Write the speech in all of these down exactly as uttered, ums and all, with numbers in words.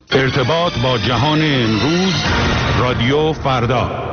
ارتباط با جهان امروز، رادیو فردا.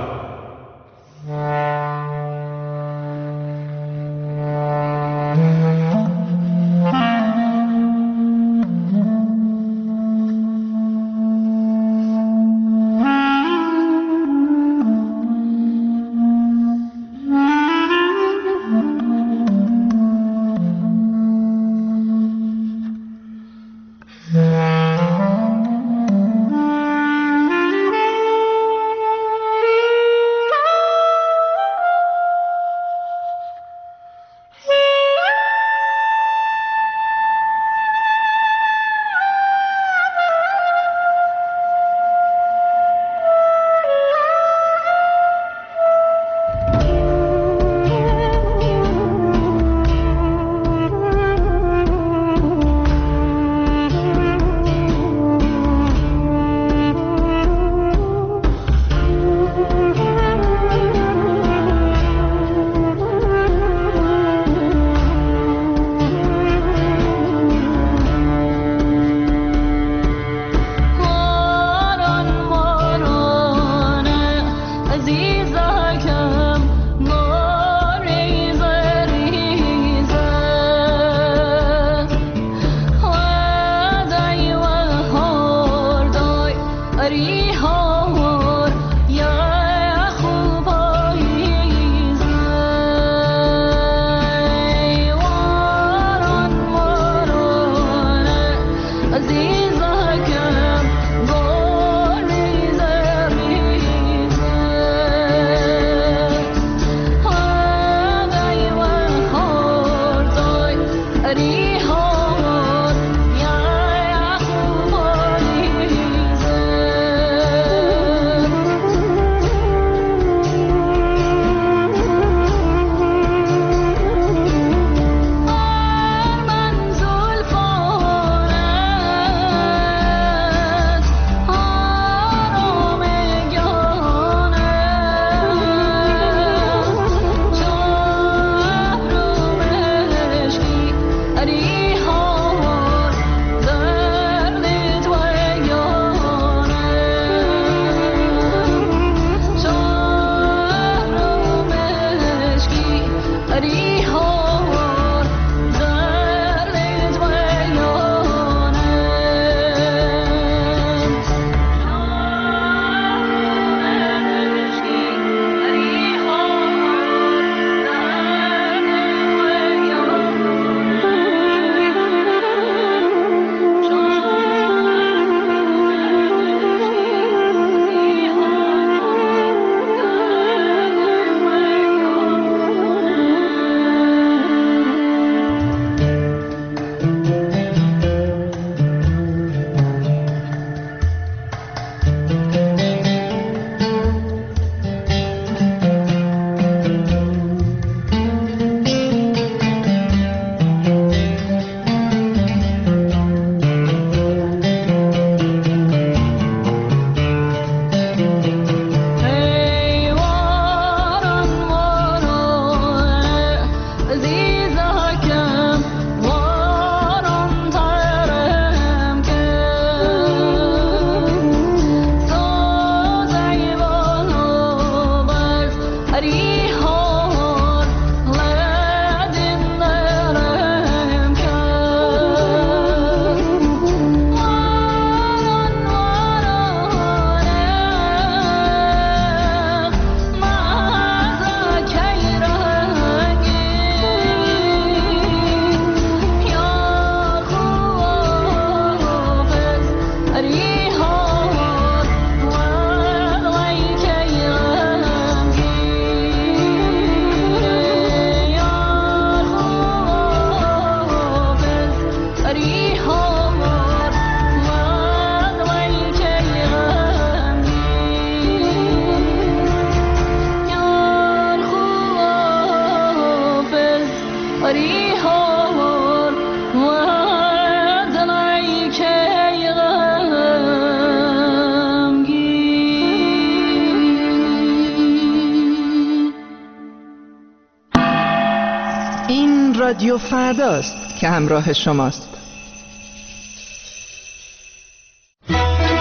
رادیو فرداست که همراه شماست.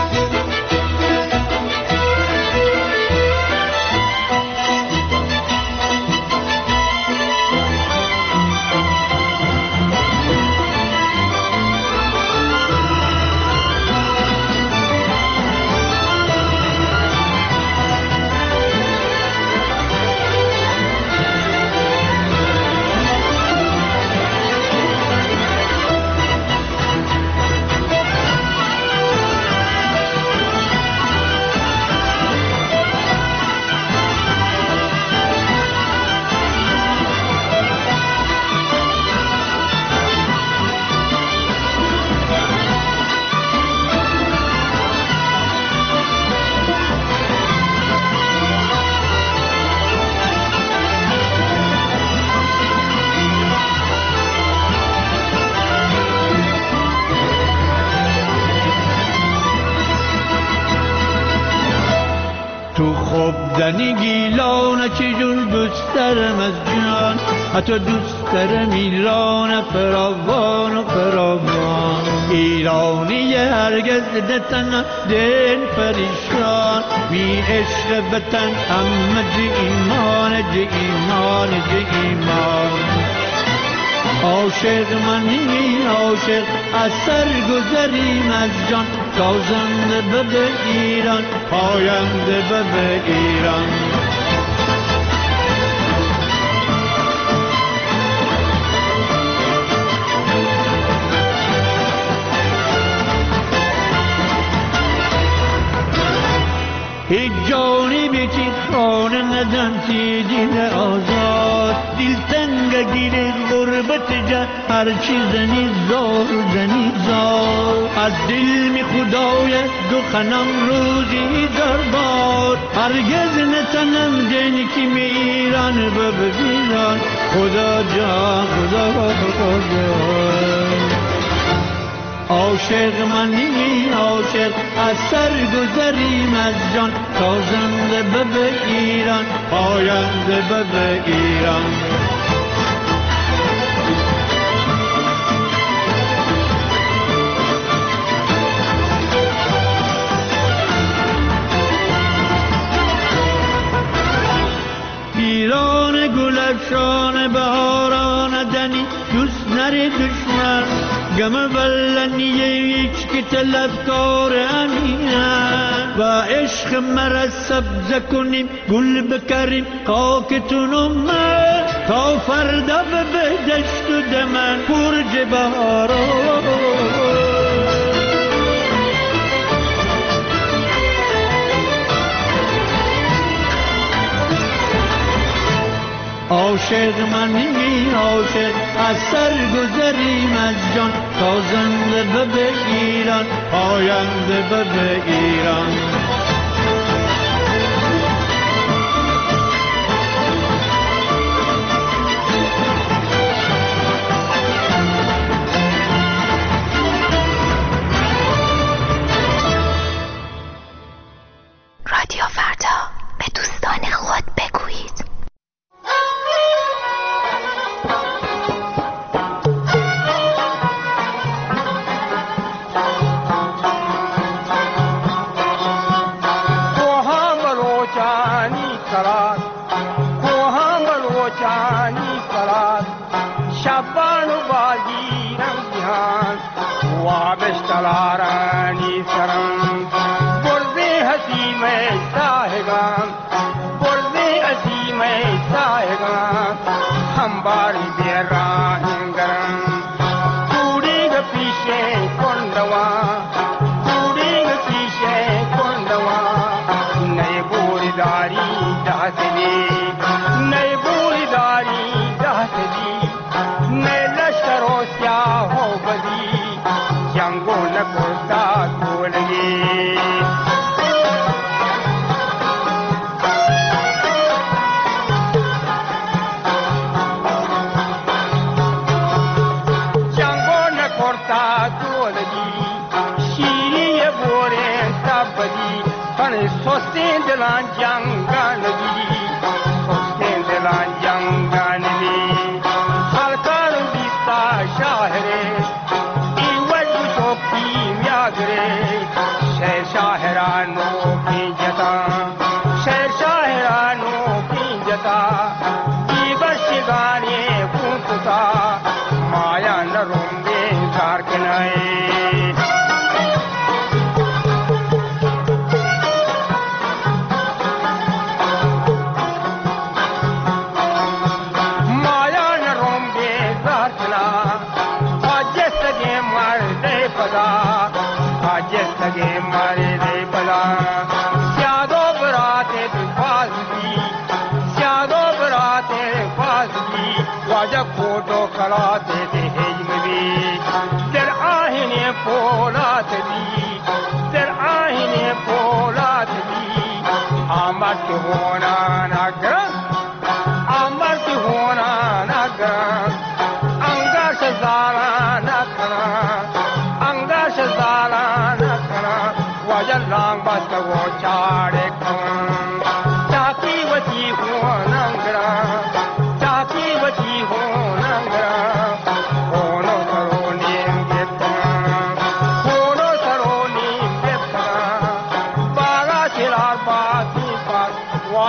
گفتی گیلان چجور دوست دارم از جان، حتی دوست دارم ایران فراوان و فراوان. ایرانی هرگز نتنم دل پریشان، بی عشق وطن همه جه ایمان جه ایمان جه ایمان. عاشق منی عاشق از سر گذریم از جان، تازنده به به ایران پاینده به به ایران. هیچ جانی بیچی خانه ندن تی دل آزاد، دل تنگ گیره غربت جا هر چیزنی زار زنی زار. از دل می خدای دخنم روزی دربار، هرگز نتنم دل کی می ایران ببیران. خدا جان خدا خدا عاشق منی عاشق از سر گذریم از جان، تازنده به به ایران پاینده به به ایران. ایران گلفشان بهاران دنی، دوست نره دشمن گم بلنیه هیچ که طلبکار امینم. و عشق مرا سبز کنیم گل بکریم خاکتون من، تا فردا به دشت و دمن برج بهاران. عاشق منی عاشق از سر گذریم از جان، تازنده به به ایران پاینده به به ایران. رادیو فردا، به دوستان خود بگویید. تلارانی سرم برزی حسیم ساہگان برزی عظیم ساہگان ہم باری بیران گرم کوڑی گ پیشے کنڈوا کوڑی گ پیشے کنڈوا نئے بوری داری دہتلی نئے بوری داری دہتلی نئے لشکروں سیاہ ہو بدی جنگو نہ کرتا کولگی جنگو نہ کرتا کولگی شیری بورے تبدی پن سوستیں دلان جنگان دی سوستیں دلان جنگان دی خلقان بیستا شاہرے شہر شاہرانوں کی جتا شہر شاہرانوں کی جتا دیبش گانے پونتا مایا نہ روندے کارکنائے مایا نہ روندے کارکنا آج سگے مردے پدا لگے مارے دے بلا سیادو براتے فاسدی سیادو براتے فاسدی واجہ فوٹو کراتے تھے ہجموی در آہنے پولات دی در آہنے پولات دی آمد ہونا نگرن آمد ہونا نگرن انگاش زارا نگرن انگاش زارا لانگ بس وہ چاڑے کم چاکی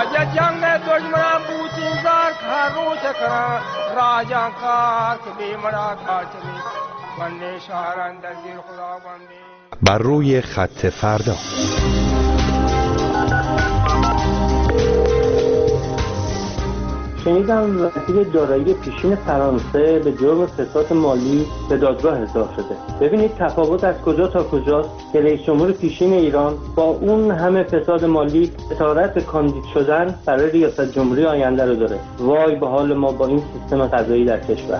خواجه جنگ دشمنان بوتین زار کارو چکران راجان کار کبی مرا کارچنی بنده شهران در زیر خدا بنده. بر روی خط فردا. شنیدم وزیر دارایی پیشین فرانسه به جرم فساد مالی به دادگاه احضار شده. ببینید تفاوت از کجا تا کجاست که رئیس جمهور پیشین ایران با اون همه فساد مالی جسارت کاندید شدن برای ریاست جمهوری آینده رو داره. وای به حال ما با این سیستم قضایی در کشور.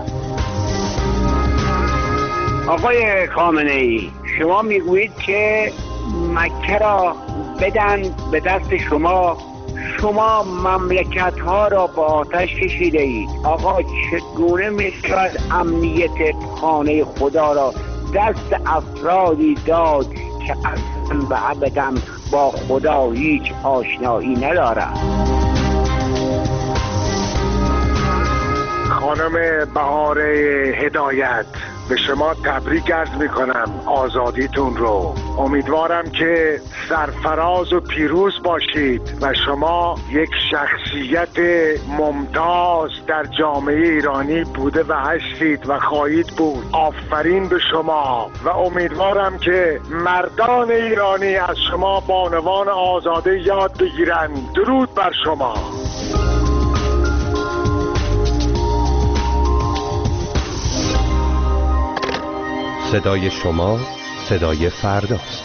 آقای خامنه ای، شما میگویید که مکه را بدن به دست شما، شما مملکت ها را با آتش کشیده اید. آقا چگونه میشود امنیت خانه خدا را دست افرادی داد که اصلا و ابدا با خدا هیچ آشنایی ندارند؟ خانم بهار هدایت، به شما تبریک عرض میکنم آزادیتون رو. امیدوارم که سرفراز و پیروز باشید و شما یک شخصیت ممتاز در جامعه ایرانی بوده و هستید و خواهید بود. آفرین به شما و امیدوارم که مردان ایرانی از شما بانوان آزاده یاد بگیرند. درود بر شما. صدای شما صدای فرداست.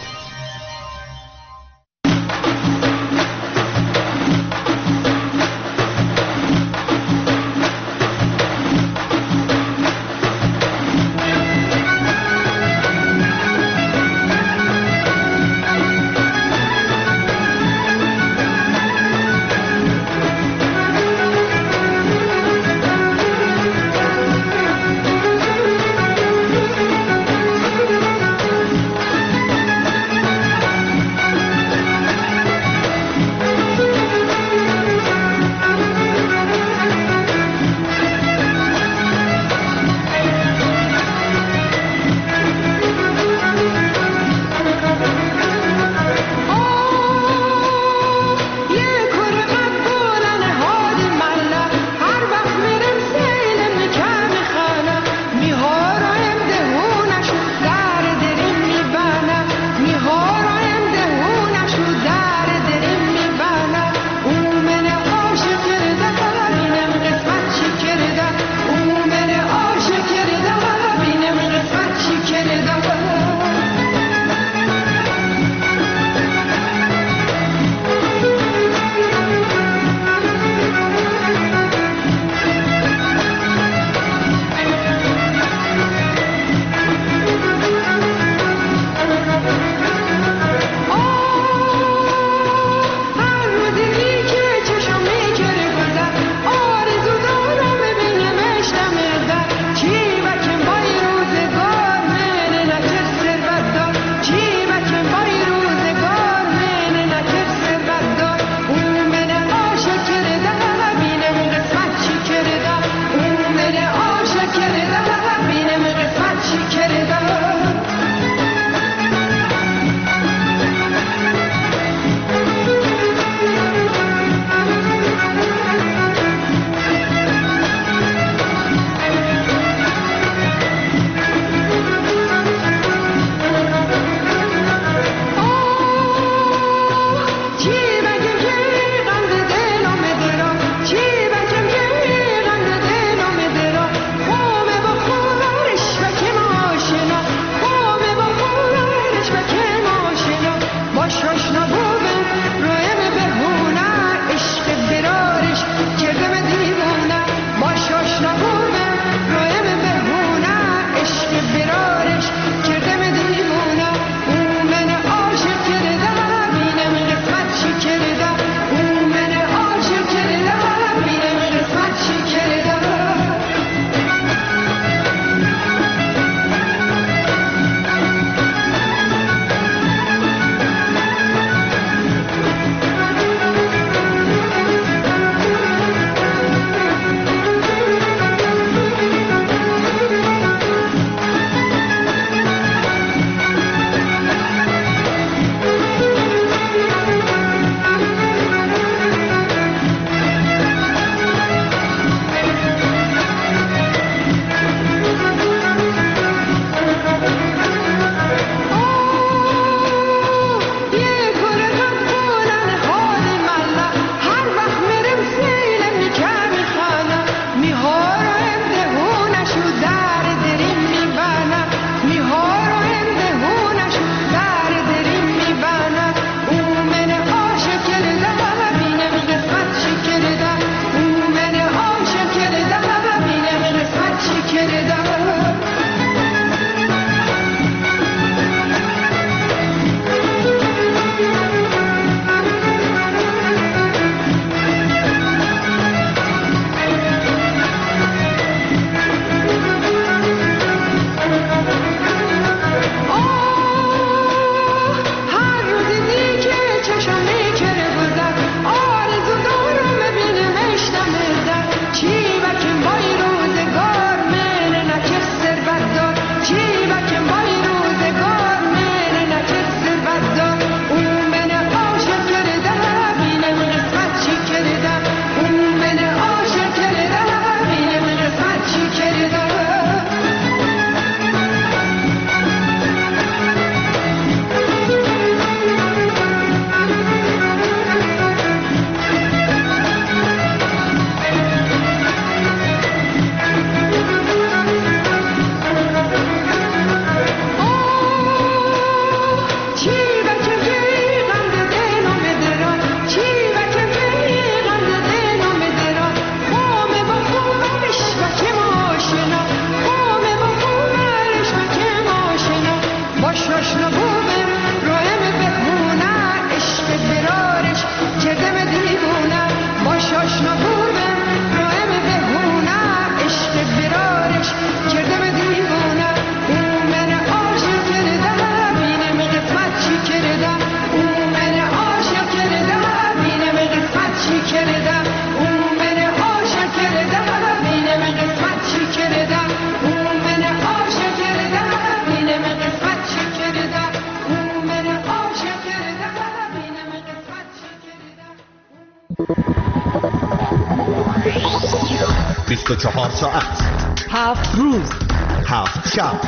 بیست و چهار ساعت، هفت روز، هفت شب،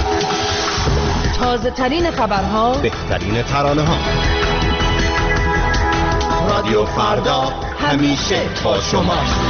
تازه ترین خبرها، بهترین ترانه ها. رادیو فردا همیشه با شماست.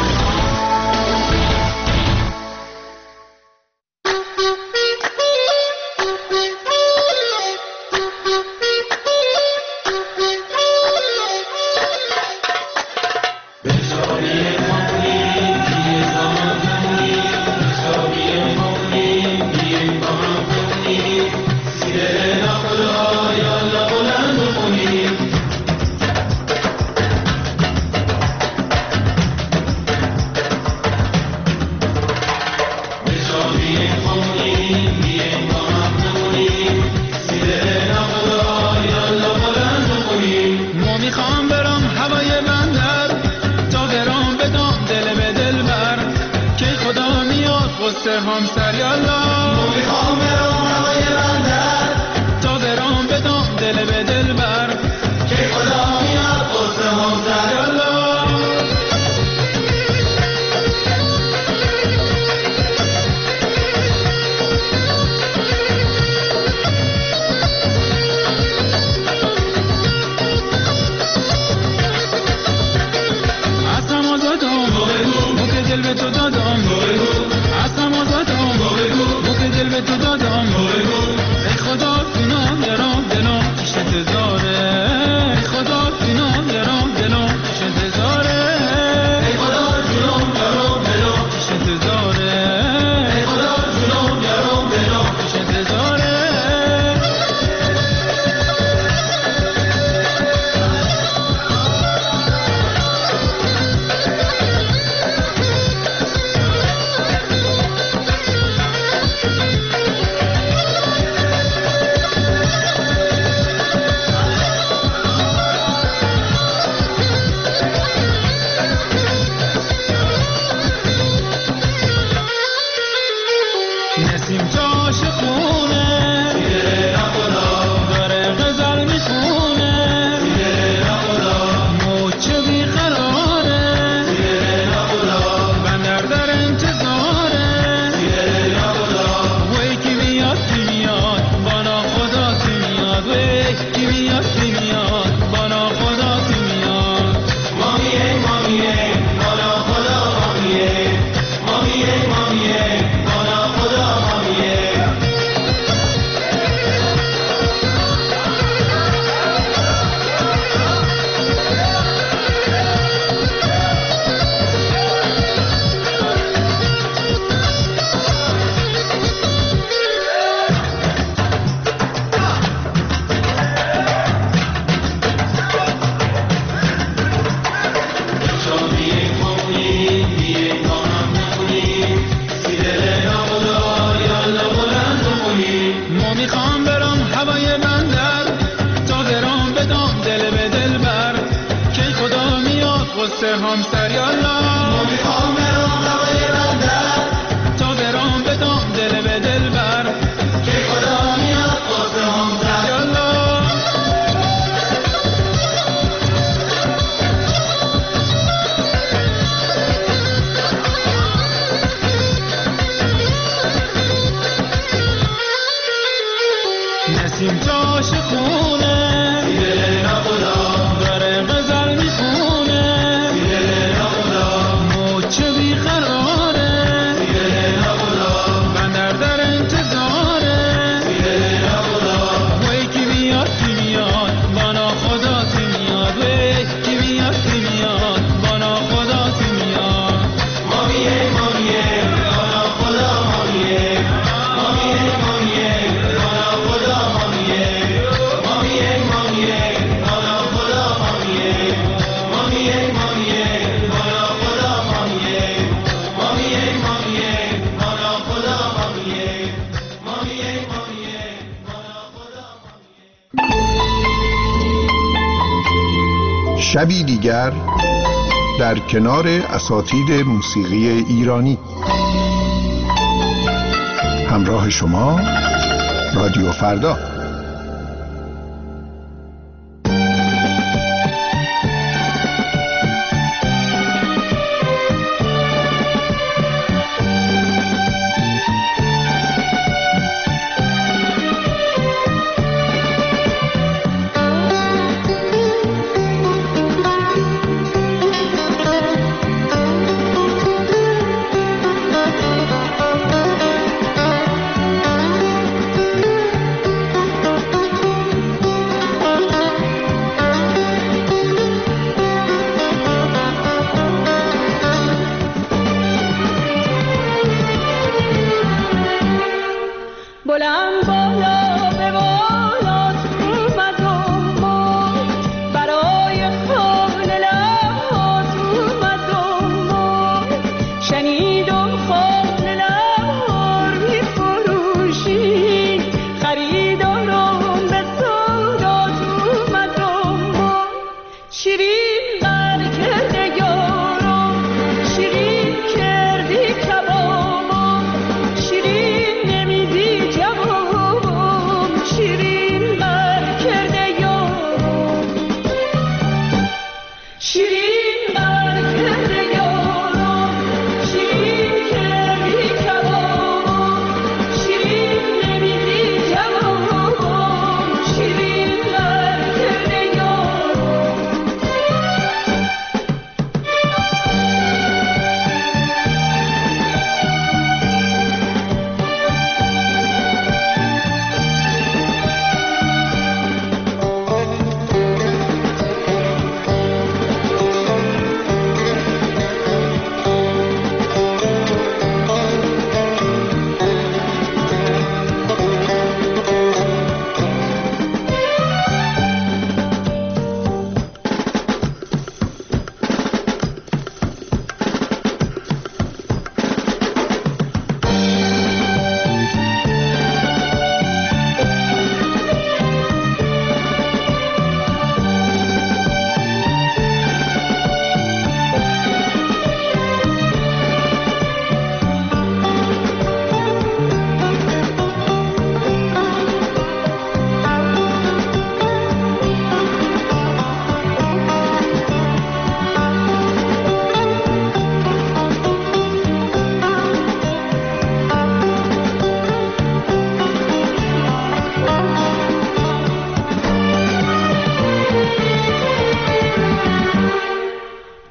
شبی دیگر در کنار اساتید موسیقی ایرانی. همراه شما رادیو فردا.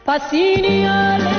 Passini alle